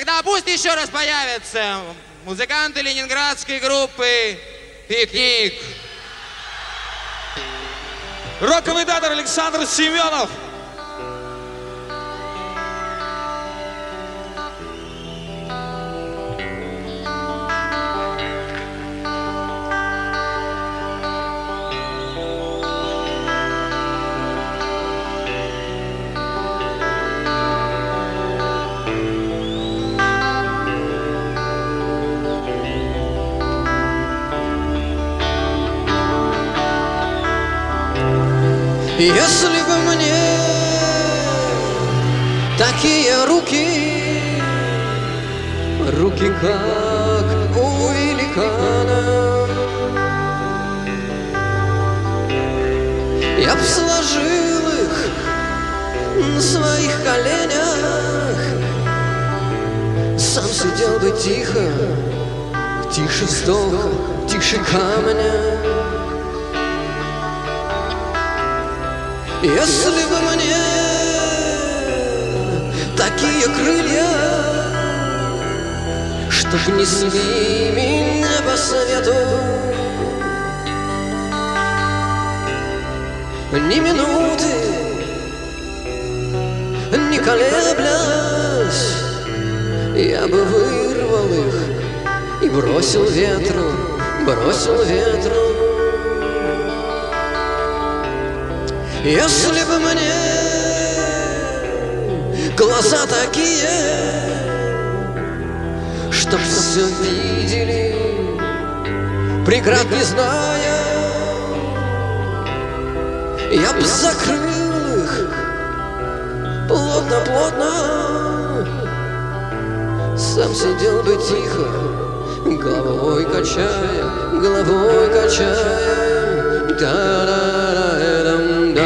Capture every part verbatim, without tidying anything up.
Тогда пусть еще раз появятся музыканты ленинградской группы «Пикник». Рок-комментатор Александр Семенов. Если бы мне такие руки, руки как у великана, я б сложил их на своих коленях, сам сидел бы тихо, тише вздоха, тише камня. Если бы мне такие крылья, чтоб несли меня по свету, ни минуты не колеблясь, я бы вырвал их и бросил ветру, бросил ветру. Если бы мне глаза такие, чтоб все видели, преград не зная, я бы закрыл их плотно-плотно, сам сидел бы тихо, головой качая, головой качая, да-да-да-да-да.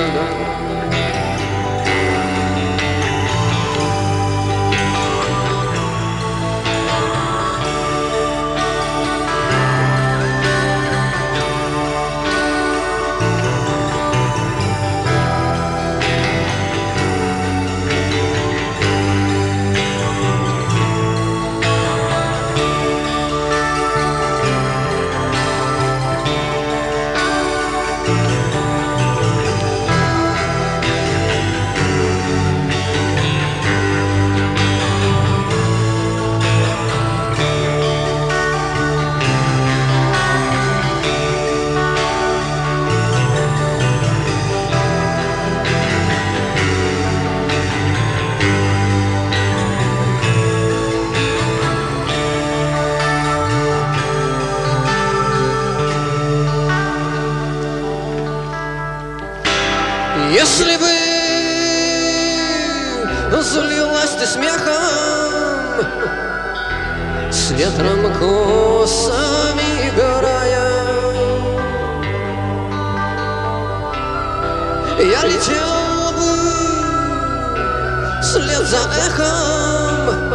Если бы залилась ты смехом, с ветром косами горая, я летел бы вслед за эхом,